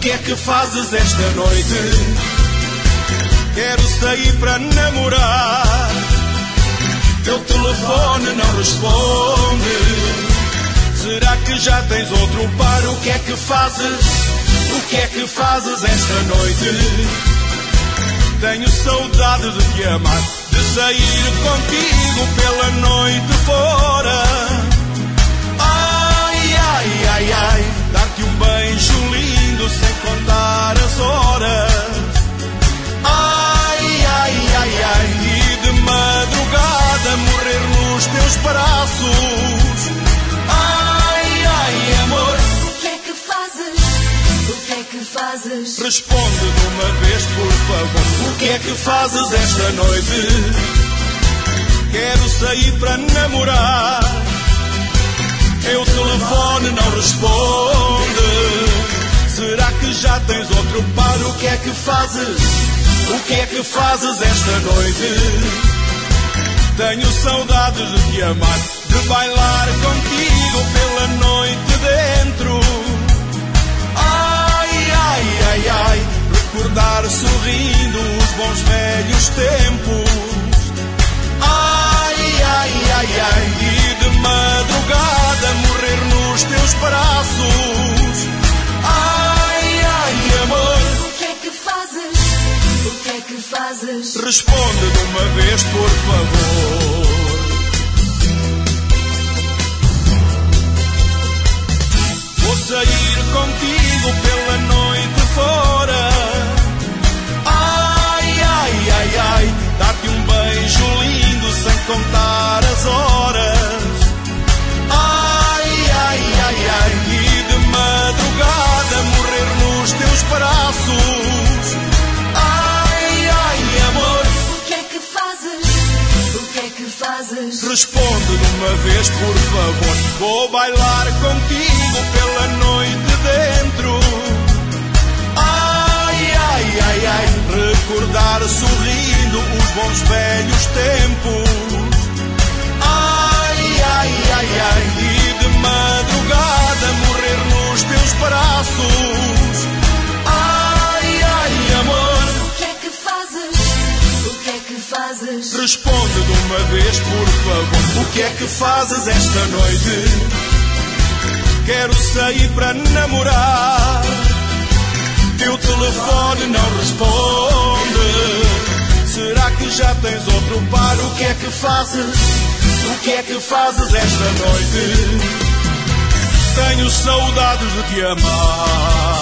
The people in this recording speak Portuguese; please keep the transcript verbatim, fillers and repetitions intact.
que é que fazes esta noite? Quero sair para namorar. Teu telefone não responde. Será que já tens outro par? O que é que fazes? O que é que fazes esta noite? Tenho saudade de te amar, de sair contigo pela noite fora. Ai, ai, ai, ai, dar-te um beijo lindo sem contar as horas. Ai, ai, ai, ai, e de madrugada morrer nos teus braços. Ai, ai, amor, o que é que fazes? O que é que fazes? Responde de uma vez, por favor. O que é que fazes esta noite? Quero sair para namorar. Teu telefone não responde. Será que já tens outro par? O que é que fazes? O que é que fazes esta noite? Tenho saudades de te amar, de bailar contigo pela noite dentro. Ai, ai, ai, ai, recordar sorrindo os bons velhos tempos. Ai, ai, ai, ai, e de madrugada morrer nos teus braços. Ai, ai, amor, o que é que fazes? O que é que fazes? Responde de uma vez, por favor. Vou sair contigo pela noite fora. Ai, ai, ai, ai, dar-te um beijo lindo sem contar as horas. Ai, ai, ai, ai, e de madrugada morrer nos teus braços. Ai, ai, amor, o que é que fazes? O que é que fazes? Responde de uma vez, por favor. Vou bailar contigo pela noite dentro. Ai, ai, ai, ai, recordar sorrindo os bons velhos tempos. Ai, ai, ai, ai, e de madrugada morrer nos teus braços. Ai, ai, amor, o que é que fazes? O que é que fazes? responde de uma vez, por favor. O que é que fazes esta noite? Quero sair para namorar. Teu telefone não responde. Será que já tens outro par? O que é que fazes? O que é que fazes esta noite? Tenho saudades de te amar.